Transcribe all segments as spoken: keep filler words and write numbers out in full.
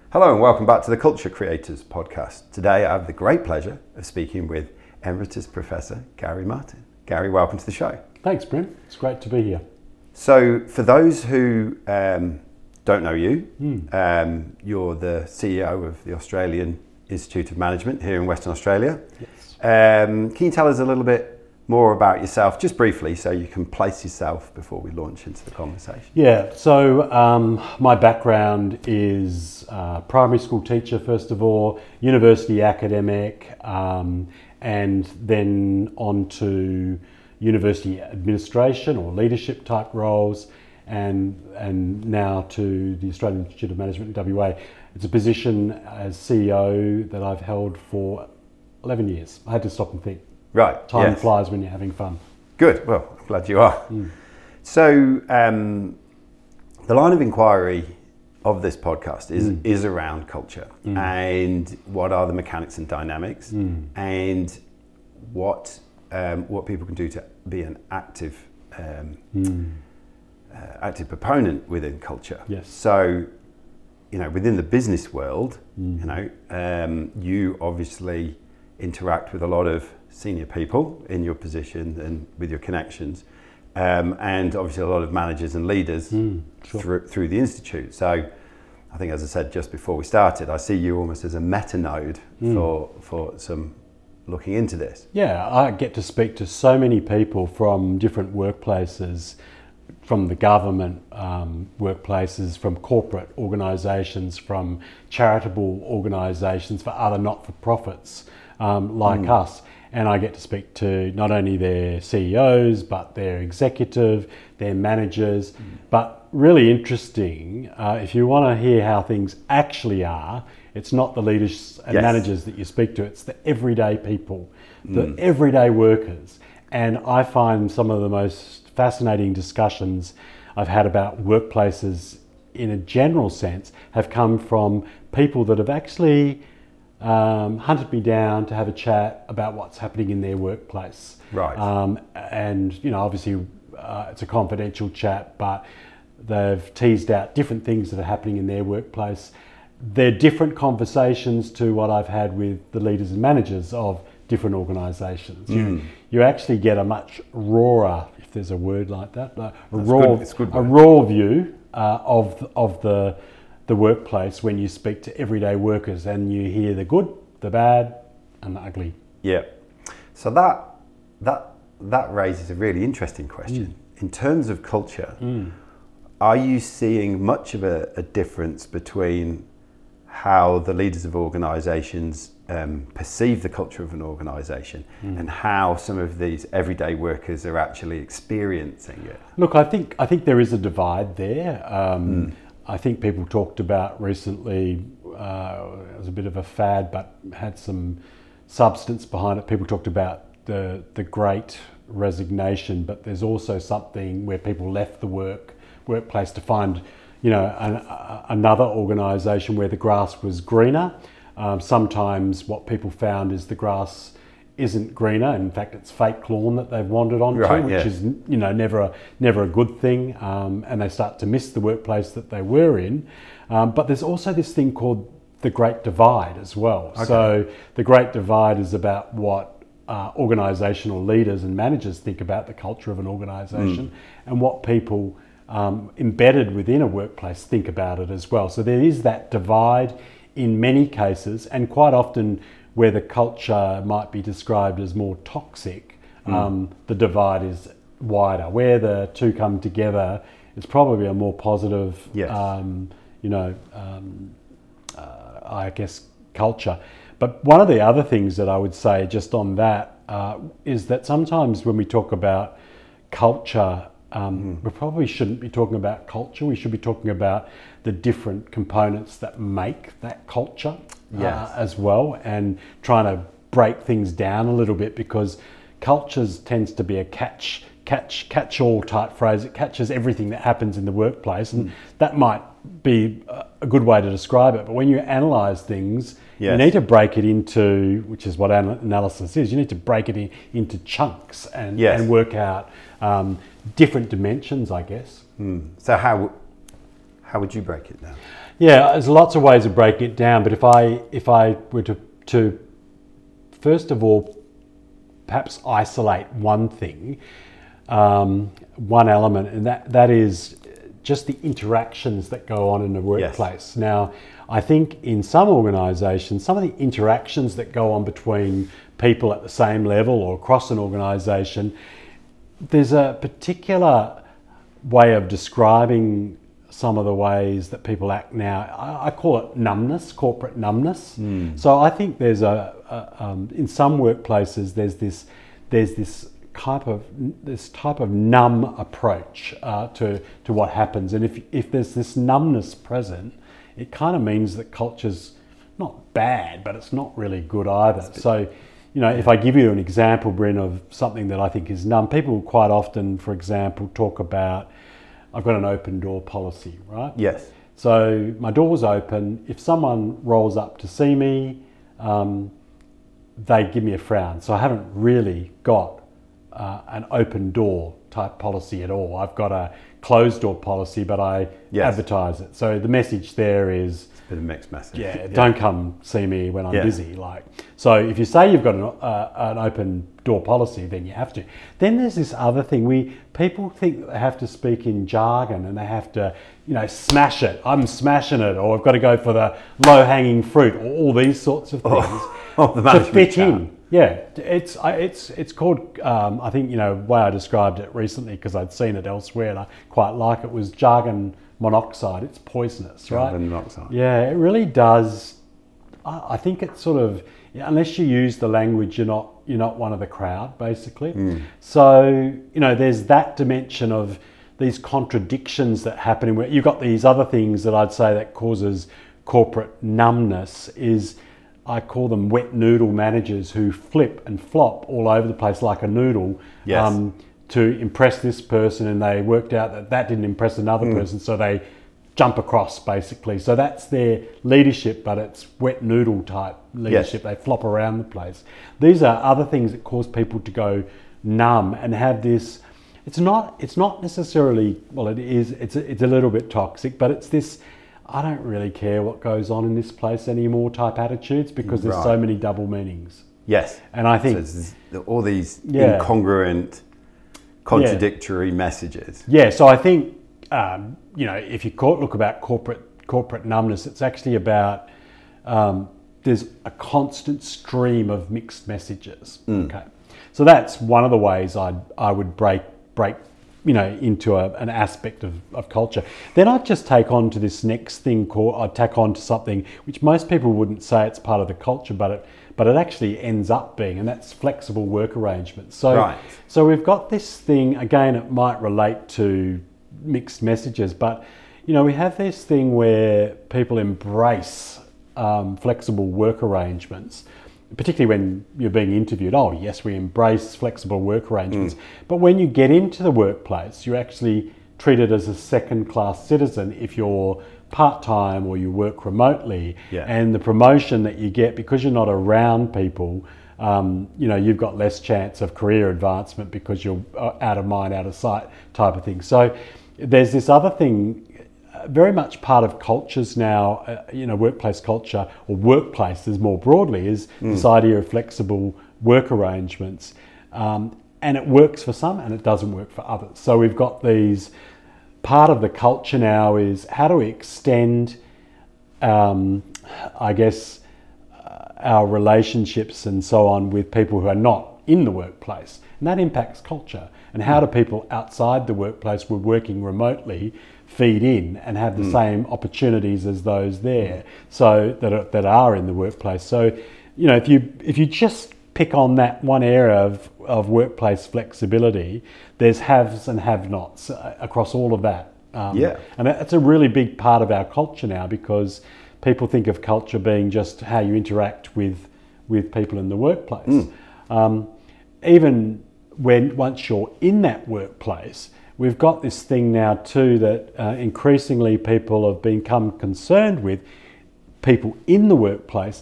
Hello and welcome back to the Culture Creators podcast. Today I have the great pleasure of speaking with Emeritus Professor Gary Martin. Gary, welcome to the show. Thanks, Bryn. It's great to be here. So for those who um, don't know you, Mm. um, you're the C E O of the Australian Institute of Management here in Western Australia. Yes. Um, can you tell us a little bit more about yourself, just briefly, so you can place yourself before we launch into the conversation? Yeah, so um, my background is uh, primary school teacher, first of all, university academic, um, and then on to university administration or leadership type roles, and and now to the Australian Institute of Management in W A. It's a position as C E O that I've held for eleven years. I had to stop and think. Right. Time yes. flies when you're having fun. Good. Well, I'm glad you are. Mm. So um, the line of inquiry of this podcast is Mm. is around culture Mm. and what are the mechanics and dynamics Mm. and what um, what people can do to be an active um, Mm. uh, active proponent within culture. Yes. So, you know, within the business world, Mm. you know, um, you obviously interact with a lot of senior people in your position and with your connections, um, and obviously a lot of managers and leaders Mm, sure. through through the institute. So, I think, as I said just before we started, I see you almost as a meta node Mm. for for some looking into this. Yeah, I get to speak to so many people from different workplaces, from the government um, workplaces, from corporate organisations, from charitable organisations, for other not-for-profits um, like Mm. us. And I get to speak to not only their C E Os, but their executive, their managers. Mm. But really interesting, uh, if you want to hear how things actually are, it's not the leaders and Yes. managers that you speak to, it's the everyday people, the Mm. everyday workers. And I find some of the most fascinating discussions I've had about workplaces in a general sense have come from people that have actually um, hunted me down to have a chat about what's happening in their workplace. Right. Um, and, you know, obviously uh, it's a confidential chat, but they've teased out different things that are happening in their workplace. They're different conversations to what I've had with the leaders and managers of different organisations. Mm. You, you actually get a much rawer, if there's a word like that, a That's raw, good. It's good a word. raw view uh, of of the the workplace when you speak to everyday workers and you hear the good, the bad, and the ugly. Yeah. So that that that raises a really interesting question. Mm. In terms of culture, Mm. are you seeing much of a, a difference between how the leaders of organisations um, perceive the culture of an organisation Mm. and how some of these everyday workers are actually experiencing it? Look, I think I think there is a divide there. Um, Mm. I think people talked about recently, uh, it was a bit of a fad, but had some substance behind it. People talked about the the great resignation, but there's also something where people left the work workplace to find, you know, an, a, another organisation where the grass was greener. Um, sometimes what people found is the grass isn't greener. In fact, it's fake lawn that they've wandered onto, Right, which yeah. is, you know, never a never a good thing. Um, and they start to miss the workplace that they were in. Um, but there's also this thing called the Great Divide as well. Okay. So the Great Divide is about what uh, organisational leaders and managers think about the culture of an organisation, Mm. and what people um, embedded within a workplace think about it as well. So there is that divide in many cases, and quite often where the culture might be described as more toxic, Mm. um, the divide is wider. Where the two come together, it's probably a more positive, Yes. um, you know, um, uh, I guess, culture. But one of the other things that I would say just on that uh, is that sometimes when we talk about culture, um, Mm. we probably shouldn't be talking about culture. We should be talking about the different components that make that culture Yes. uh, as well, and trying to break things down a little bit, because cultures tends to be a catch catch catch all type phrase. It catches everything that happens in the workplace, and Mm. that might be a good way to describe it. But when you analyse things, Yes. you need to break it into, which is what an- analysis is, you need to break it in, into chunks and, Yes. and work out um, different dimensions, I guess. Mm. So how how would you break it down? Yeah, there's lots of ways of breaking it down, but if I if I were to to first of all perhaps isolate one thing, um, one element, and that that is just the interactions that go on in the workplace. Yes. Now, I think in some organisations, some of the interactions that go on between people at the same level or across an organisation, there's a particular way of describing some of the ways that people act now. I, I call it numbness, corporate numbness. Mm. So I think there's a, a um, in some workplaces there's this there's this type of this type of numb approach uh, to to what happens, and if if there's this numbness present, it kind of means that culture's not bad, but it's not really good either. So, you know, if I give you an example, Bryn, of something that I think is numb, people quite often, for example, talk about, I've got an open door policy, right? Yes. So my door's open. If someone rolls up to see me, um, they give me a frown. So I haven't really got uh, an open door type policy at all. I've got a closed door policy, but I yes. advertise it. So the message there is, it's a bit of a mixed message. Yeah, yeah. Don't come see me when I'm yeah. busy. Like, so if you say you've got an, uh, an open door policy, then you have to. Then there's this other thing. We people think that they have to speak in jargon and they have to, you know, smash it. I'm smashing it, or I've got to go for the low hanging fruit, or all these sorts of things oh, oh, to fit in. Yeah, it's it's it's called. Um, I think you know the way I described it recently, because I'd seen it elsewhere and I quite like it, was jargon monoxide. It's poisonous, jargon right? Jargon monoxide. Yeah, it really does. I, I think it's sort of, unless you use the language, you're not you're not one of the crowd, basically. Mm. So you know, there's that dimension of these contradictions that happen. Where you've got these other things that I'd say that causes corporate numbness is, I call them wet noodle managers who flip and flop all over the place like a noodle yes. um, to impress this person, and they worked out that that didn't impress another mm. person, so they jump across basically. So that's their leadership, but it's wet noodle type leadership. Yes. They flop around the place. These are other things that cause people to go numb and have this. It's not. It's not necessarily. Well, it is. It's a, it's a little bit toxic, but it's this. I don't really care what goes on in this place anymore type attitudes, because there's right. so many double meanings. Yes. And I think so all these yeah. incongruent, contradictory yeah. messages. Yeah. So I think, um, you know, if you look about corporate corporate numbness, it's actually about um, there's a constant stream of mixed messages. Mm. Okay. So that's one of the ways I I would break break. you know, into a, an aspect of, of culture. Then I'd just take on to this next thing called, I'd tack on to something which most people wouldn't say it's part of the culture, but it but it actually ends up being, and that's flexible work arrangements. So, right. so we've got this thing, again, it might relate to mixed messages, but, you know, we have this thing where people embrace um, flexible work arrangements, particularly when you're being interviewed. Oh yes, we embrace flexible work arrangements. Mm. But when you get into the workplace, you're actually treated as a second-class citizen if you're part-time or you work remotely. Yeah. And the promotion that you get, because you're not around people, um, you know, you've got less chance of career advancement because you're out of mind, out of sight type of thing. So there's this other thing, very much part of cultures now, uh, you know, workplace culture or workplaces more broadly, is mm. this idea of flexible work arrangements. Um, and it works for some and it doesn't work for others. So we've got these, part of the culture now is how do we extend, um, I guess, uh, our relationships and so on with people who are not in the workplace. And that impacts culture. And how do people outside the workplace who are working remotely feed in and have the mm. same opportunities as those there, so that are, that are in the workplace. So, you know, if you if you just pick on that one area of, of workplace flexibility, there's haves and have-nots across all of that. Um, yeah, and that's a really big part of our culture now, because people think of culture being just how you interact with with people in the workplace. Mm. Um, even when once you're in that workplace, we've got this thing now too that uh, increasingly people have become concerned with, people in the workplace.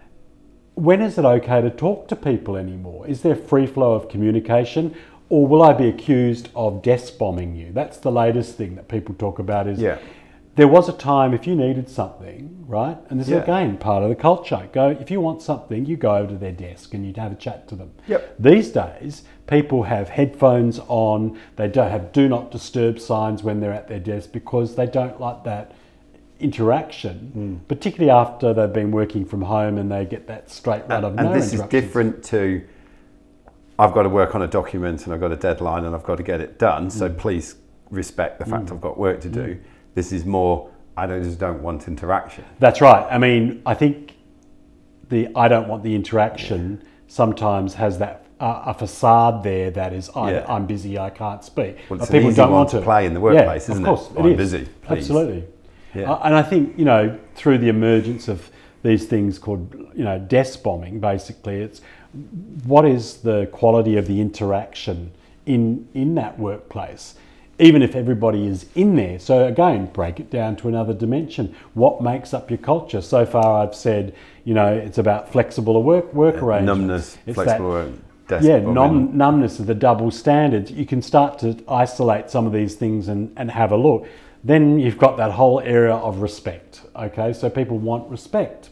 When is it okay to talk to people anymore? Is there free flow of communication, or will I be accused of desk bombing you? That's the latest thing that people talk about is, yeah. there was a time if you needed something, right? And this Yeah. is again part of the culture. Go if you want something, you go over to their desk and you'd have a chat to them. Yep. These days, people have headphones on. They don't have do not disturb signs when they're at their desk because they don't like that interaction, mm. particularly after they've been working from home and they get that straight run of and no this is different to I've got to work on a document and I've got a deadline and I've got to get it done. So mm. please respect the fact mm. I've got work to do. Mm. This is more, I don't, just don't want interaction. That's right. I mean, I think the I don't want the interaction yeah. sometimes has that uh, a facade there that is I, yeah. I'm busy, I can't speak. Well, it's but people an easy don't one want to to play in the workplace, yeah, isn't of course, it? it I'm is. busy. Please. Absolutely. Yeah. Uh, and I think, you know, through the emergence of these things called, you know, desk bombing, basically, it's what is the quality of the interaction in in that workplace, even if everybody is in there. So again, break it down to another dimension. What makes up your culture? So far I've said, you know, it's about flexible work work yeah, arrangements. Numbness, it's flexible that, work. Desk yeah, bombing. num- numbness of the double standards. You can start to isolate some of these things and, and have a look. Then you've got that whole area of respect. Okay, so people want respect.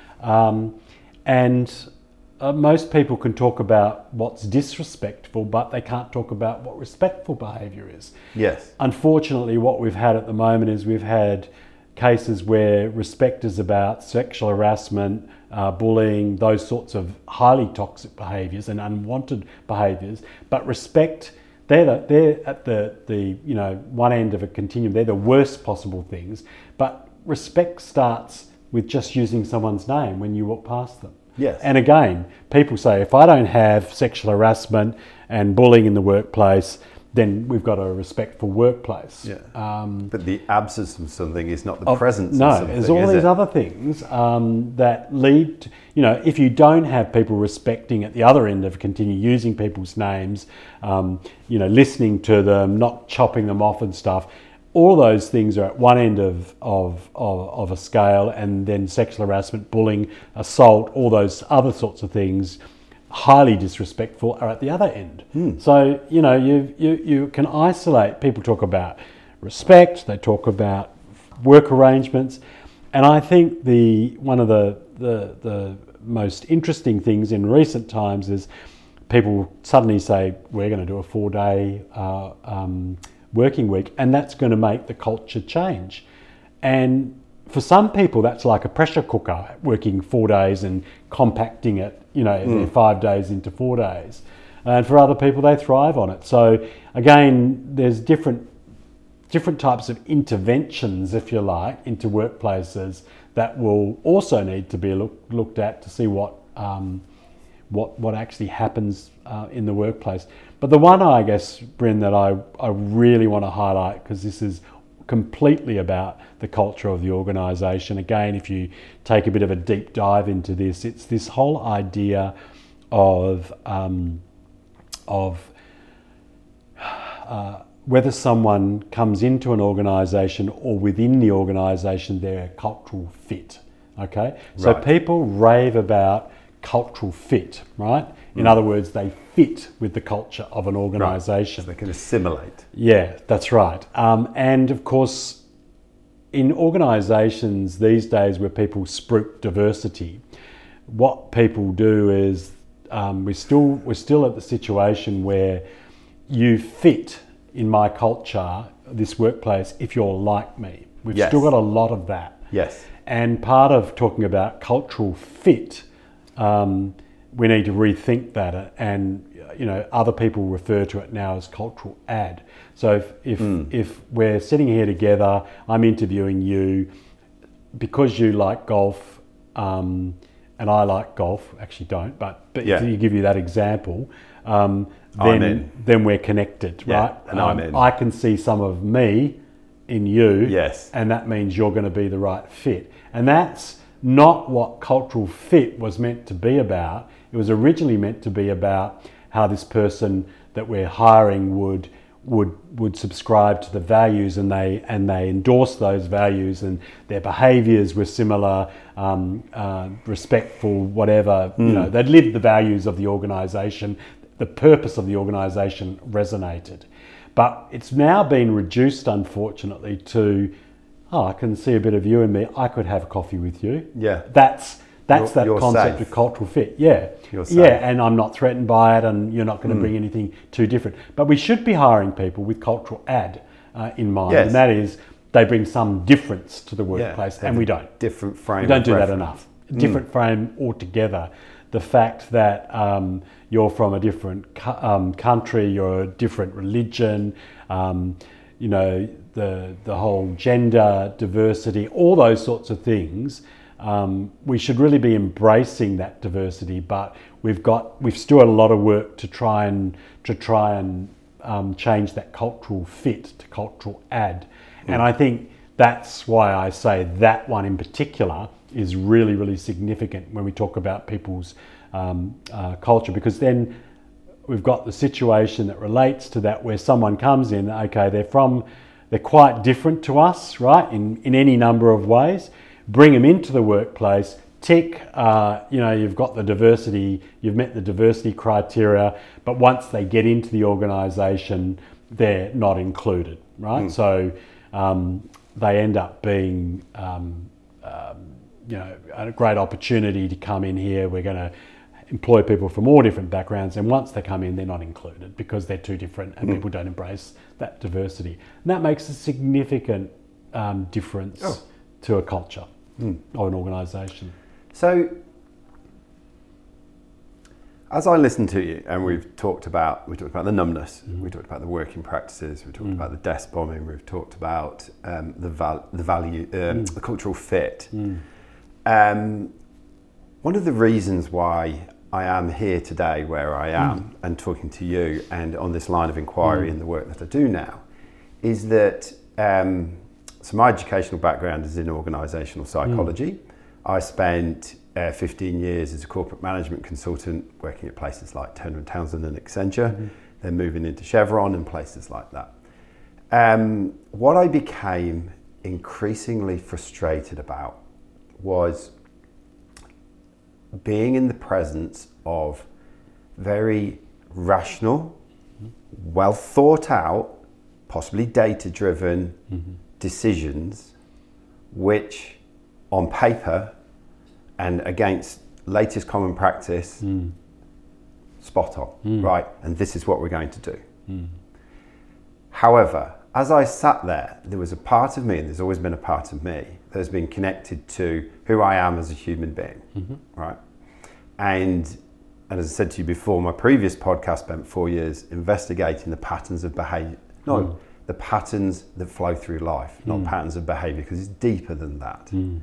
Um, and uh, most people can talk about what's disrespectful, but they can't talk about what respectful behaviour is. Yes. Unfortunately, what we've had at the moment is we've had cases where respect is about sexual harassment, uh, bullying, those sorts of highly toxic behaviours and unwanted behaviours, but respect, they're, the, they're at the, the you know one end of a continuum. They're the worst possible things, but respect starts with just using someone's name when you walk past them. Yes. And again, people say, if I don't have sexual harassment and bullying in the workplace, then we've got a respectful workplace. Yeah. Um, but the absence of something is not the of, presence no, of something. there's all is these it? other things um, that lead to, you know, if you don't have people respecting at the other end of continue using people's names, um, you know, listening to them, not chopping them off and stuff, all those things are at one end of, of, of, of a scale, and then sexual harassment, bullying, assault, all those other sorts of things, highly disrespectful, are at the other end. Hmm. So, you know, you, you, you can isolate, people talk about respect, they talk about work arrangements, and I think the one of the, the, the most interesting things in recent times is people suddenly say, we're going to do a four-day uh, um, working week, and that's going to make the culture change. And for some people, that's like a pressure cooker, working four days and compacting it, you know, mm. five days into four days. And for other people, they thrive on it. So again, there's different different types of interventions, if you like, into workplaces that will also need to be look, looked at to see what um, what what actually happens uh, in the workplace. But the one, I guess, Bryn, that I, I really want to highlight, because this is completely about the culture of the organisation. Again, if you take a bit of a deep dive into this, it's this whole idea of um, of uh, whether someone comes into an organisation or within the organisation, they're a cultural fit. Okay, so right. people rave about cultural fit, right? In mm. other words, they fit with the culture of an organisation. Right. So they can assimilate. Yeah, that's right. Um, and of course, in organisations these days where people spruik diversity, what people do is um, we're still we're still at the situation where you fit in my culture, this workplace, if you're like me. We've yes. still got a lot of that. Yes. And part of talking about cultural fit, um, we need to rethink that, and you know, other people refer to it now as cultural add. So if if, mm. if we're sitting here together, I'm interviewing you because you like golf, um, and I like golf. Actually, don't, but but yeah. if you give you that example, um, then then we're connected, yeah, right? And um, I'm in. I can see some of me in you, yes, and that means you're going to be the right fit, and that's not what cultural fit was meant to be about. It was originally meant to be about how this person that we're hiring would would would subscribe to the values, and they and they endorse those values, and their behaviours were similar, um, uh, respectful, whatever. Mm. You know, they'd lived the values of the organisation. The purpose of the organisation resonated, but it's now been reduced, unfortunately, to oh, I can see a bit of you in me. I could have coffee with you. Yeah. That's that's You're- that you're concept safe. of cultural fit. Yeah. You're safe. Yeah, and I'm not threatened by it, and you're not going to Mm. bring anything too different. But we should be hiring people with cultural add uh, in mind, Yes. and that is they bring some difference to the Yeah, workplace, they and have we a don't. Different frame. We don't of do that reference. enough. Different frame altogether. The fact that um, you're from a different cu- um, country, you're a different religion, um, you know, the the whole gender diversity, all those sorts of things. Um, we should really be embracing that diversity, but we've got we've still got a lot of work to try and to try and um, change that cultural fit to cultural add. Mm. And I think that's why I say that one in particular is really, really significant when we talk about people's um, uh, culture, because then we've got the situation that relates to that where someone comes in, okay, they're from, they're quite different to us, right, in, in any number of ways. Bring them into the workplace, tick, uh, you know, you've got the diversity, you've met the diversity criteria, but once they get into the organisation, they're not included, right? Mm. So um, they end up being um, um, you know, a great opportunity to come in here. We're going to employ people from all different backgrounds, and once they come in, they're not included because they're too different, and mm. people don't embrace that diversity. And that makes a significant um, difference oh. to a culture mm. or an organisation. So, as I listen to you, and we've talked about we talked about the numbness, mm. we talked about the working practices, we talked mm. about the desk bombing, we've talked about um, the val- the value, um, mm. the cultural fit. Mm. Um, one of the reasons why I am here today where I am mm. and talking to you and on this line of inquiry mm. in the work that I do now is that um, so my educational background is in organisational psychology. Mm. I spent uh, fifteen years as a corporate management consultant working at places like Turner and Townsend and Accenture, mm. then moving into Chevron and places like that. Um, what I became increasingly frustrated about was being in the presence of very rational, well thought out, possibly data driven mm-hmm. decisions, which on paper and against latest common practice, mm. spot on, mm. right? And this is what we're going to do. Mm. However, as I sat there, there was a part of me, and there's always been a part of me, that's been connected to who I am as a human being, mm-hmm. right? And, and as I said to you before, my previous podcast spent four years investigating the patterns of behaviour, no, mm. the patterns that flow through life, not mm. patterns of behaviour, because it's deeper than that. Mm.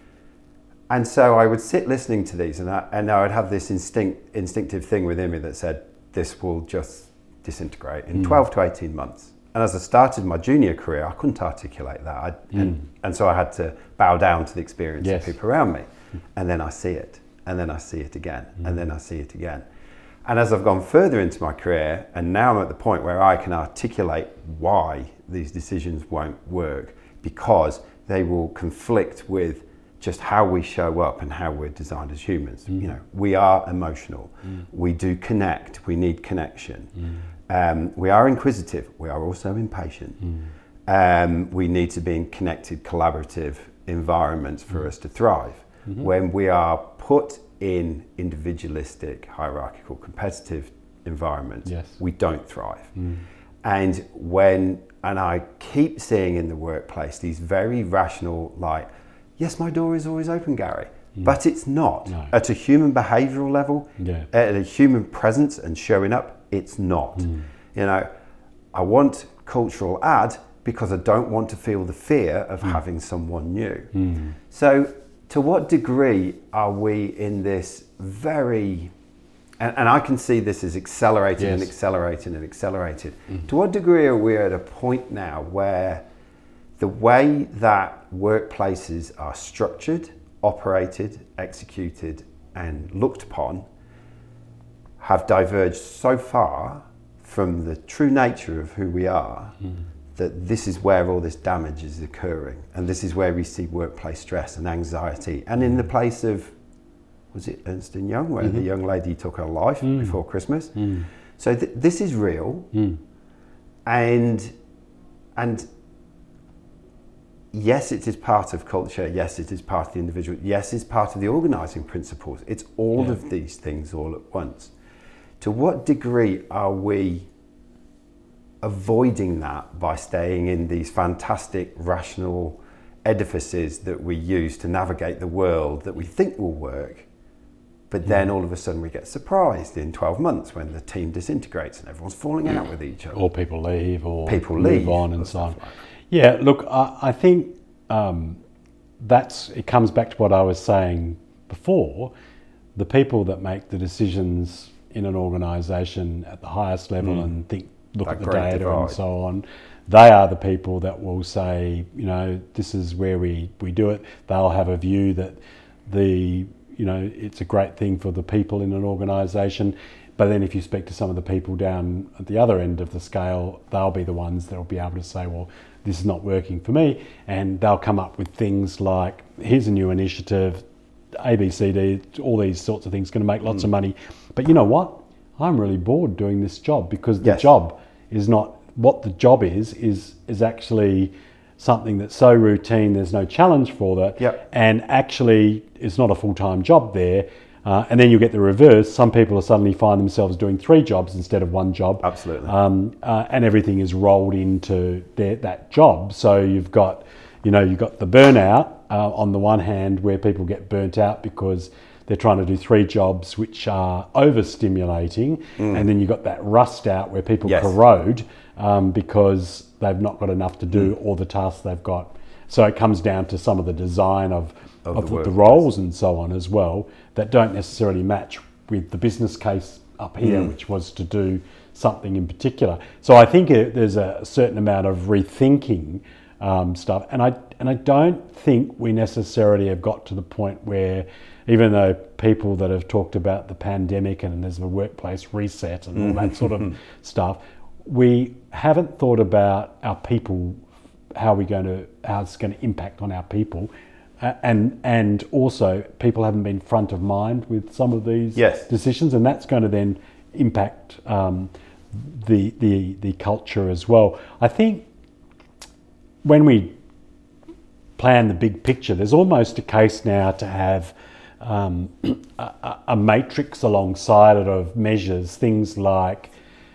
And so I would sit listening to these, and I, and I would have this instinct, instinctive thing within me that said, this will just disintegrate in mm. twelve to eighteen months. And as I started my junior career, I couldn't articulate that. I, mm. and, and so I had to bow down to the experience yes. of people around me. And then I see it, and then I see it again, mm. and then I see it again. And as I've gone further into my career, and now I'm at the point where I can articulate why these decisions won't work, because they will conflict with just how we show up and how we're designed as humans. Mm. You know, we are emotional. Mm. We do connect. We need connection. Mm. Um, we are inquisitive. We are also impatient. Mm. Um, we need to be in connected, collaborative environments for mm. us to thrive. Mm-hmm. When we are put in individualistic, hierarchical, competitive environments, yes. we don't thrive. Mm. And when, and I keep seeing in the workplace these very rational, like, yes, my door is always open, Gary, mm. but it's not. No. At a human behavioural level, yeah. at a human presence and showing up, it's not. Mm. You know, I want cultural add because I don't want to feel the fear of mm. having someone new. Mm. So to what degree are we in this very, and, and I can see this as accelerating yes. and accelerating and accelerating. Mm. To what degree are we at a point now where the way that workplaces are structured, operated, executed, and looked upon have diverged so far from the true nature of who we are mm. that this is where all this damage is occurring, and this is where we see workplace stress and anxiety. And in the place of, was it Ernst and Young, where mm-hmm. the young lady took her life mm. before Christmas? Mm. So th- this is real, mm. and and yes, it is part of culture. Yes, it is part of the individual. Yes, it's part of the organising principles. It's all Yeah. of these things all at once. To what degree are we avoiding that by staying in these fantastic rational edifices that we use to navigate the world that we think will work, but then all of a sudden we get surprised in twelve months when the team disintegrates and everyone's falling out with each other. Or people leave, or People move leave, on, or and so on. stuff like that. Yeah, look, I, I think um, that's it. Comes back to what I was saying before. The people that make the decisions in an organisation at the highest level Mm. and think, look That at the great data divide. and so on, they are the people that will say, you know, this is where we, we do it. They'll have a view that the, you know, it's a great thing for the people in an organisation. But then if you speak to some of the people down at the other end of the scale, they'll be the ones that will be able to say, well, this is not working for me. And they'll come up with things like, here's a new initiative, A, B, C, D, all these sorts of things, going to make lots Mm. of money. But you know what? I'm really bored doing this job, because the Yes. job is not, what the job is, is is actually something that's so routine, there's no challenge for that. Yep. And actually it's not a full-time job there. Uh, and then you get the reverse. Some people will suddenly find themselves doing three jobs instead of one job. Absolutely. Um, uh, and everything is rolled into their, that job. So you've got, you know, you've got the burnout uh, on the one hand, where people get burnt out because they're trying to do three jobs which are overstimulating. Mm. And then you've got that rust out where people Yes. corrode um, because they've not got enough to do Mm. all the tasks they've got. So it comes down to some of the design of, Of of, the the, the workplace. roles and so on as well, that don't necessarily match with the business case up here, Mm. which was to do something in particular. So I think it, there's a certain amount of rethinking um, stuff, and I and I don't think we necessarily have got to the point where, even though people that have talked about the pandemic and there's a workplace reset and all that sort of stuff, we haven't thought about our people, how we're going to, how it's going to impact on our people. Uh, and and also people haven't been front of mind with some of these Yes. decisions, and that's going to then impact um, the the the culture as well. I think when we plan the big picture, there's almost a case now to have um, a, a matrix alongside it of measures, things like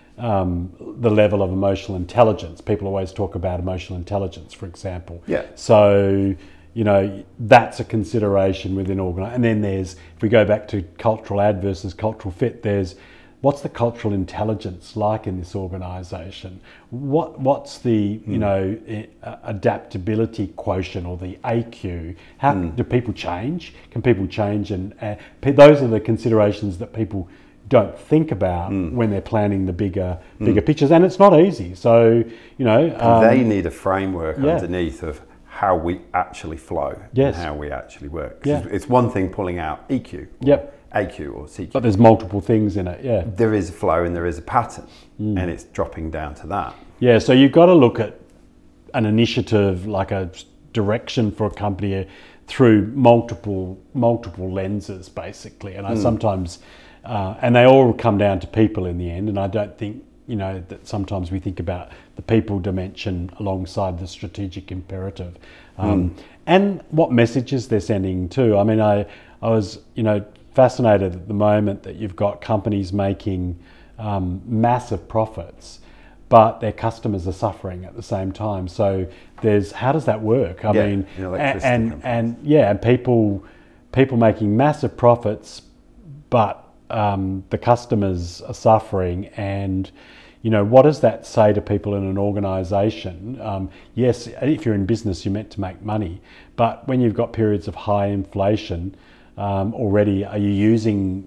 um, the level of emotional intelligence. People always talk about emotional intelligence, for example. Yeah. So, you know, that's a consideration within organi- And then there's, if we go back to cultural ad versus cultural fit, there's what's the cultural intelligence like in this organisation? What what's the you know uh, adaptability quotient, or the A Q? How do people change? Can people change? And uh, pe- those are the considerations that people don't think about when they're planning the bigger bigger pictures, and it's not easy. So you know um, they need a framework yeah. underneath of how we actually flow Yes. and how we actually work. 'Cause Yeah. it's- It's one thing pulling out E Q, or Yep. A Q or C Q. but there's multiple things in it. Yeah. There is a flow and there is a pattern, and it's dropping down to that. Yeah, so you've got to look at an initiative, like a direction for a company, uh, through multiple multiple lenses, basically. And I sometimes, uh, and they all come down to people in the end. And I don't think, you know, that sometimes we think about the people dimension alongside the strategic imperative, um, and what messages they're sending too. I mean, I I was, you know, fascinated at the moment that you've got companies making um, massive profits, but their customers are suffering at the same time. So there's, how does that work? I Yeah, mean, in and, electricity and companies. and yeah, and people people making massive profits, but um, the customers are suffering. And you know, what does that say to people in an organisation? Um, yes, if you're in business, you're meant to make money, but when you've got periods of high inflation um, already, are you using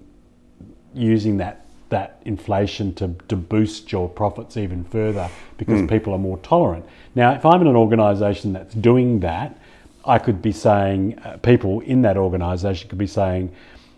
using that that inflation to, to boost your profits even further because people are more tolerant? Now, if I'm in an organisation that's doing that, I could be saying, uh, people in that organisation could be saying,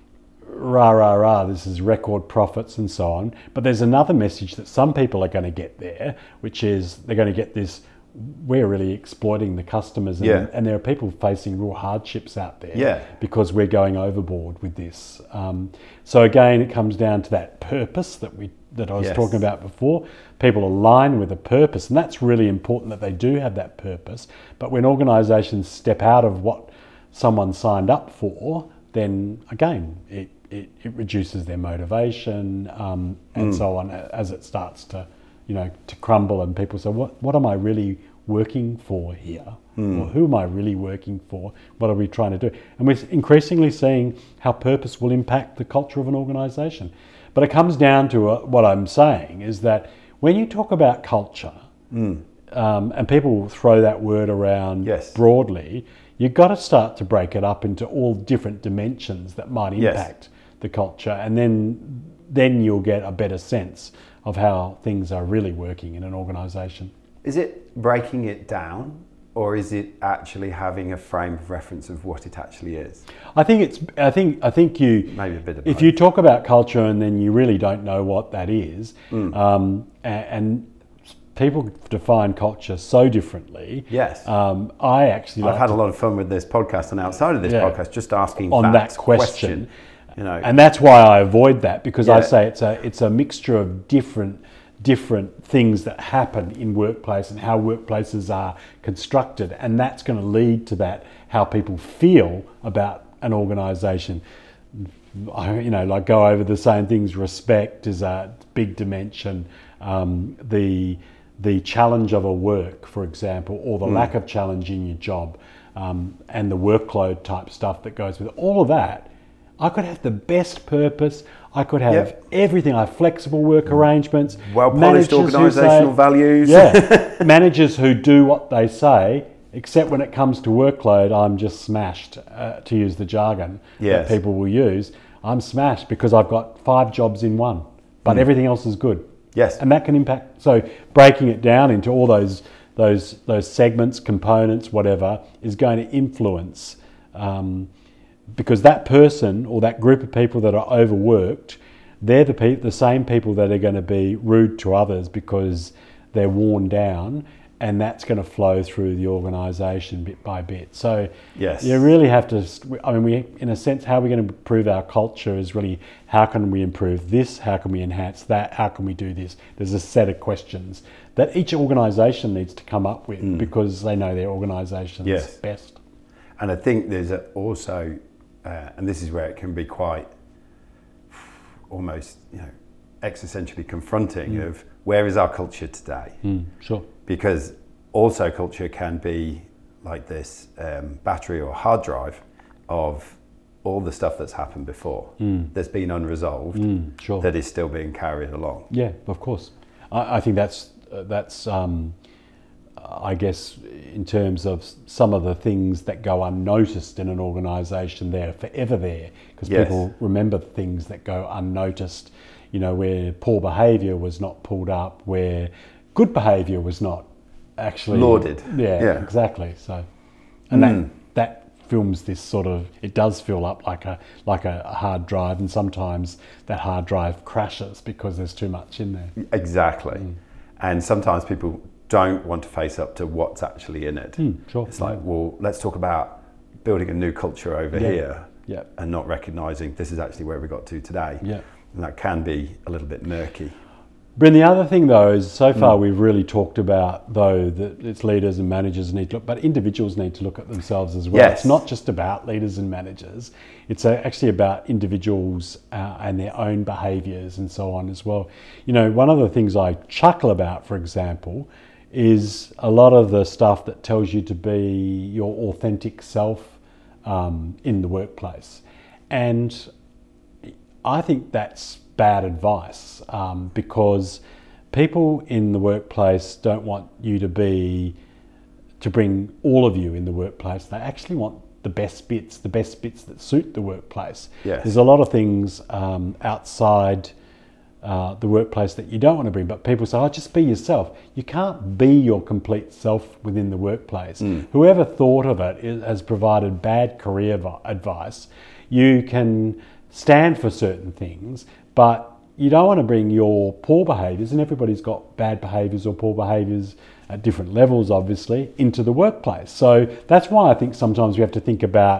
rah, rah, rah, this is record profits and so on. But there's another message that some people are going to get there, which is they're going to get this, we're really exploiting the customers. And, Yeah. and there are people facing real hardships out there Yeah. because we're going overboard with this. Um, so again, it comes down to that purpose that we that I was Yes. talking about before. People align with a purpose, and that's really important that they do have that purpose. But when organisations step out of what someone signed up for, then again, it, it, it reduces their motivation um, and Mm. so on as it starts to, you know, to crumble, and people say, what, what am I really working for here? Mm. Or who am I really working for? What are we trying to do? And we're increasingly seeing how purpose will impact the culture of an organisation. But it comes down to uh, what I'm saying is that when you talk about culture, Mm. um, and people throw that word around Yes. broadly, you've got to start to break it up into all different dimensions that might Yes. impact the culture, and then then you'll get a better sense of how things are really working in an organisation. Is it breaking it down, or is it actually having a frame of reference of what it actually is? I think it's. I think. I think you. Maybe a bit of If both. you talk about culture and then you really don't know what that is, Mm. um, and, and people define culture so differently. Yes. Um, I actually. I've like had to- a lot of fun with this podcast and outside of this Yeah. podcast, just asking on that, that question. You know, And that's why I avoid that, because I Yeah. say it's a it's a mixture of different different things that happen in workplace and how workplaces are constructed, and that's going to lead to that how people feel about an organisation. I, you know, like go over the same things. Respect is a big dimension. Um, the the challenge of a work, for example, or the Mm. lack of challenge in your job, um, and the workload type stuff that goes with it. All of that. I could have the best purpose. I could have Yep. everything. I have flexible work arrangements. well-polished managers who organisational say- values. Yeah, managers who do what they say, except when it comes to workload, I'm just smashed, uh, to use the jargon Yes. that people will use. I'm smashed because I've got five jobs in one, but everything else is good. Yes. And that can impact. So breaking it down into all those those those segments, components, whatever, is going to influence. Um, because that person or that group of people that are overworked, they're the pe- the same people that are going to be rude to others because they're worn down, and that's going to flow through the organisation bit by bit. So Yes. you really have to. I mean, we in a sense, how we're going to improve our culture is really how can we improve this? How can we enhance that? How can we do this? There's a set of questions that each organisation needs to come up with Mm. because they know their organisations Yes. best. And I think there's a, also, uh, and this is where it can be quite almost, you know, existentially confronting Mm. of where is our culture today? Mm, sure. Because also culture can be like this um, battery or hard drive of all the stuff that's happened before, Mm. that's been unresolved, Mm, sure. that is still being carried along. Yeah, of course. I, I think that's uh, that's um, I guess in terms of some of the things that go unnoticed in an organisation, they're forever there because Yes. people remember things that go unnoticed. You know, where poor behaviour was not pulled up, where good behaviour was not actually Lauded. Yeah, Yeah. exactly. So, and Mm. that that films this sort of. It does fill up like a like a hard drive, and sometimes that hard drive crashes because there's too much in there. Exactly. Mm. And sometimes people don't want to face up to what's actually in it. Mm, sure. It's like, well, let's talk about building a new culture over Yeah. here Yeah. and not recognising this is actually where we got to today. Yeah. And that can be a little bit murky. Bryn, the other thing though is so far Mm. we've really talked about though that it's leaders and managers need to look, but individuals need to look at themselves as well. Yes. It's not just about leaders and managers. It's uh, actually about individuals uh, and their own behaviours and so on as well. You know, one of the things I chuckle about, for example, is a lot of the stuff that tells you to be your authentic self um, in the workplace. And I think that's bad advice um, because people in the workplace don't want you to be, to bring all of you in the workplace. They actually want the best bits, the best bits that suit the workplace. Yes. There's a lot of things um, outside uh, the workplace that you don't want to bring, but people say, oh, just be yourself. You can't be your complete self within the workplace. Mm. Whoever thought of it is, has provided bad career vi- advice. You can stand for certain things, but you don't want to bring your poor behaviours, and everybody's got bad behaviours or poor behaviours at different levels, obviously, into the workplace. So that's why I think sometimes we have to think about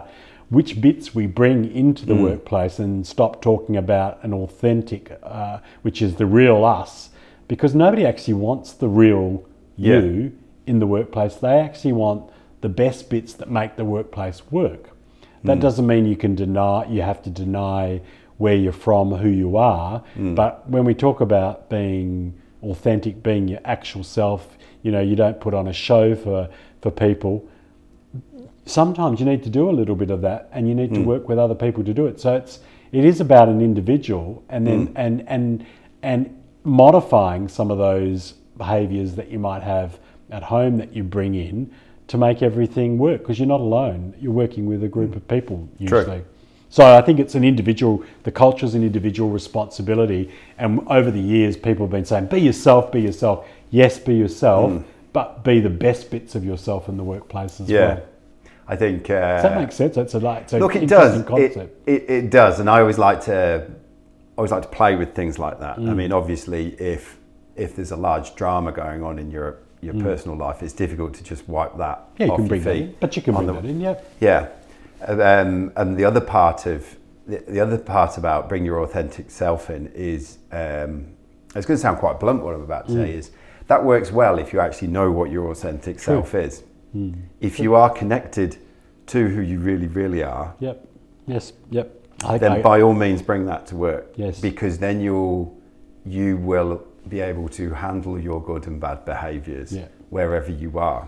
which bits we bring into the Mm. workplace and stop talking about an authentic, uh, which is the real us, because nobody actually wants the real Yeah. you in the workplace. They actually want the best bits that make the workplace work. That Mm. doesn't mean you can deny, you have to deny where you're from, who you are. Mm. But when we talk about being authentic, being your actual self, you know, you don't put on a show for, for people. Sometimes you need to do a little bit of that, and you need to Mm. work with other people to do it. So it's it is about an individual, and then Mm. and and and modifying some of those behaviours that you might have at home that you bring in to make everything work, because you're not alone. You're working with a group of people usually. True. So I think it's an individual, the culture is an individual responsibility. And over the years, people have been saying, be yourself, be yourself. Yes, be yourself, Mm. but be the best bits of yourself in the workplace as Yeah. well. I think. Uh, Does that make sense? It's a, like, it's a Look, it interesting does. concept. It, it, it does, and I always like to, always like to play with things like that. Mm. I mean, obviously, if if there's a large drama going on in your your Mm. personal life, it's difficult to just wipe that Yeah, you off can your bring that feet. in, but you can on bring the- that in, yeah. Yeah, um, and the other part of the, the other part about bring your authentic self in is, um, it's going to sound quite blunt. What I'm about to Mm. say is that works well if you actually know what your authentic True. self is. Mm. If you are connected to who you really, really are, Yep. Yes. Yep. I, then I, by all means bring that to work. Yes. Because then you'll you will be able to handle your good and bad behaviours Yeah. wherever you are.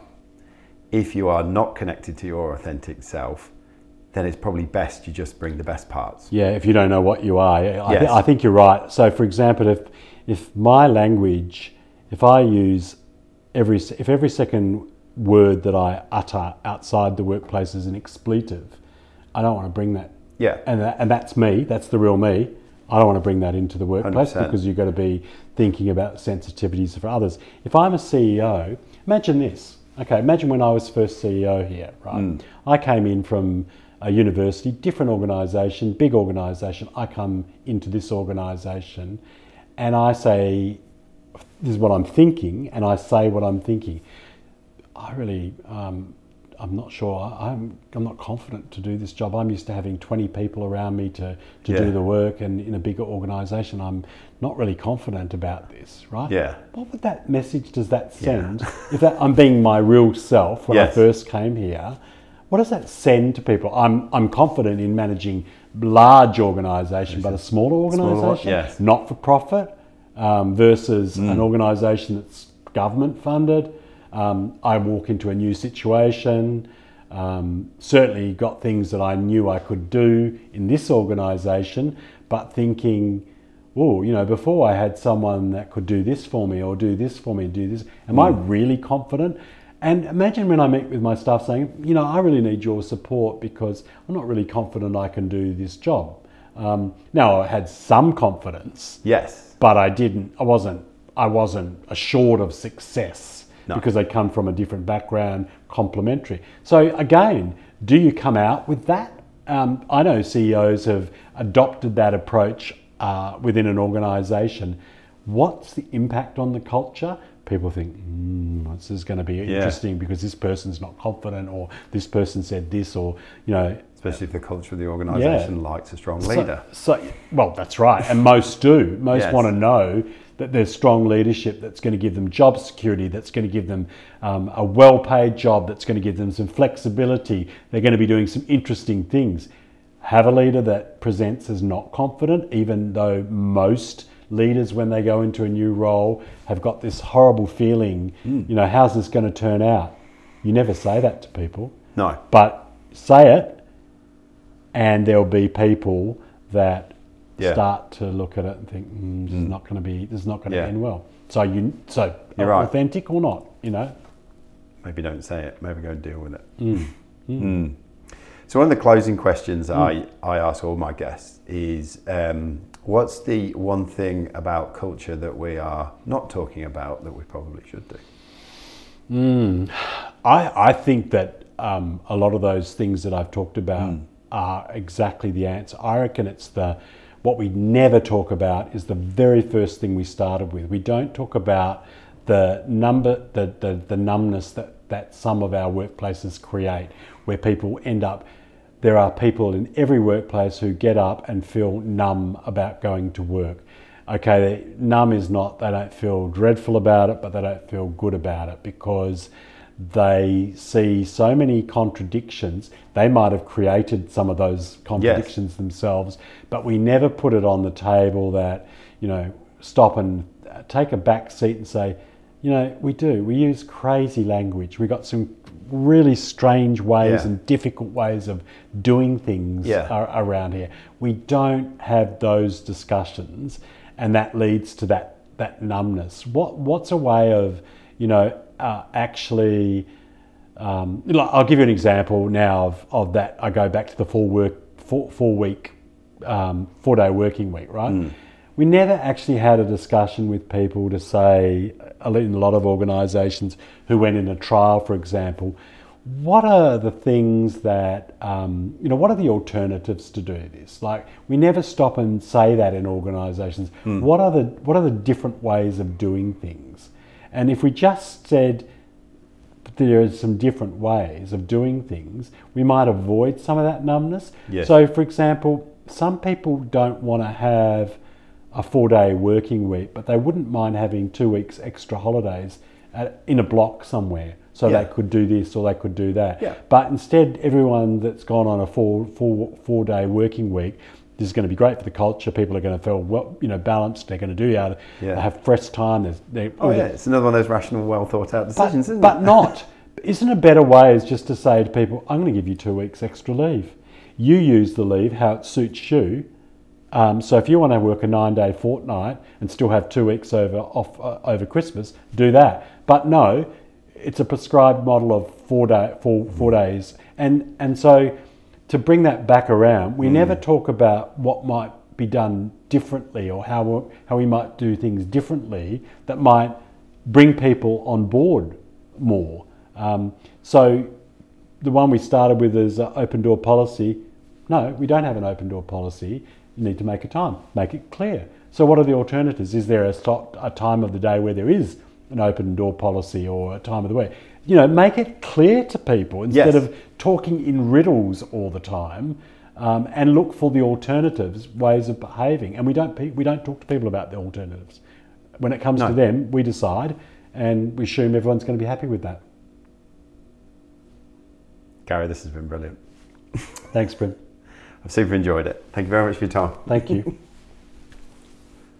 If you are not connected to your authentic self, then it's probably best you just bring the best parts. Yeah, if you don't know what you are, I, Yes. th- I think you're right. So, for example, if if my language, if I use every se- if every second word that I utter outside the workplace is an expletive, I don't want to bring that. Yeah. And that, and that's me. That's the real me. I don't want to bring that into the workplace one hundred percent. because you've got to be thinking about sensitivities for others. If I'm a C E O, imagine this. Okay, imagine when I was first C E O here, right? Mm. I came in from a university, different organisation, big organisation. I come into this organisation and I say, this is what I'm thinking, and I say what I'm thinking. I really, um, I'm not sure, I'm, I'm not confident to do this job. I'm used to having twenty people around me to, to Yeah. do the work, and in a bigger organisation, I'm not really confident about this, right? Yeah. What would that message does that send? If that I'm being my real self when I Yes. first came here, what does that send to people? I'm I'm confident in managing large organisation, but a smaller Smaller, organisation, yes. not for profit, um, versus Mm. an organisation that's government funded. Um, I walk into a new situation. Um, certainly got things that I knew I could do in this organisation, but thinking, oh, you know, before I had someone that could do this for me or do this for me, do this. Am I really confident? And imagine when I meet with my staff saying, you know, I really need your support because I'm not really confident I can do this job. Um, now I had some confidence, Yes. but I didn't. I wasn't. I wasn't assured of success No. because they come from a different background, complementary. So again, do you come out with that? Um, I know C E Os have adopted that approach uh, within an organisation. What's the impact on the culture? People think, mm, this is going to be interesting because this person's not confident, or this person said this, or you know. Especially if the culture of the organisation likes a strong leader. So, so, well, that's right, and most do. Most Yes. want to know that there's strong leadership that's going to give them job security, that's going to give them um, a well-paid job, that's going to give them some flexibility. They're going to be doing some interesting things. Have a leader that presents as not confident, even though most leaders, when they go into a new role, have got this horrible feeling, Mm. you know, how's this going to turn out? You never say that to people, No. but say it, and there'll be people that Yeah. start to look at it and think, mm, this is not going to be, this is not going to Yeah. end well. So you, so You're right. authentic or not, you know. Maybe don't say it. Maybe go and deal with it. Mm. Mm. So one of the closing questions I, I ask all my guests is, um, what's the one thing about culture that we are not talking about that we probably should do? Mm. I, I think that um, a lot of those things that I've talked about Mm. are exactly the answer. I reckon it's the, what we never talk about is the very first thing we started with. We don't talk about the number, the, the, the numbness that, that some of our workplaces create, where people end up, there are people in every workplace who get up and feel numb about going to work. Okay, they, numb is not, they don't feel dreadful about it, but they don't feel good about it because they see so many contradictions. They might have created some of those contradictions yes. themselves, but we never put it on the table that, you know, stop and take a back seat and say, you know, we do. We use crazy language. We got some really strange ways yeah. and difficult ways of doing things yeah. ar- around here. We don't have those discussions, and that leads to that that numbness. What what's a way of, you know, uh, actually? Um, I'll give you an example now of, of that. I go back to the four work four, four week um, four day working week, right? Mm. We never actually had a discussion with people to say, in a lot of organisations who went in a trial, for example, what are the things that, um, you know, what are the alternatives to do this? Like, we never stop and say that in organisations. Mm. What are the what are the different ways of doing things? And if we just said there are some different ways of doing things, we might avoid some of that numbness. Yes. So, for example, some people don't want to have a four-day working week, but they wouldn't mind having two weeks extra holidays at, in a block somewhere, so yeah. they could do this or they could do that. Yeah. But instead, everyone that's gone on a four, four, four-day working week, this is going to be great for the culture. People are going to feel well, you know, balanced. They're going to do it. Yeah. They have fresh time. There's, they, oh yeah, it's another one of those rational, well thought out decisions, but, isn't but it? But not. Isn't a better way is just to say to people, I'm going to give you two weeks extra leave. You use the leave how it suits you. Um, so if you want to work a nine-day fortnight and still have two weeks over off uh, over Christmas, do that. But no, it's a prescribed model of four day four four days, and and so to bring that back around, we mm. never talk about what might be done differently or how how we might do things differently that might bring people on board more. Um, so the one we started with is uh, open door policy. No, we don't have an open door policy. You need to make a time, make it clear. So what are the alternatives? Is there a, stop, a time of the day where there is an open door policy or a time of the week? You know, make it clear to people instead yes. of talking in riddles all the time, um, and look for the alternatives, ways of behaving. And we don't we don't talk to people about the alternatives. When it comes no. to them, we decide, and we assume everyone's going to be happy with that. Gary, this has been brilliant. Thanks, Bryn. I've super enjoyed it. Thank you very much for your time. Thank you.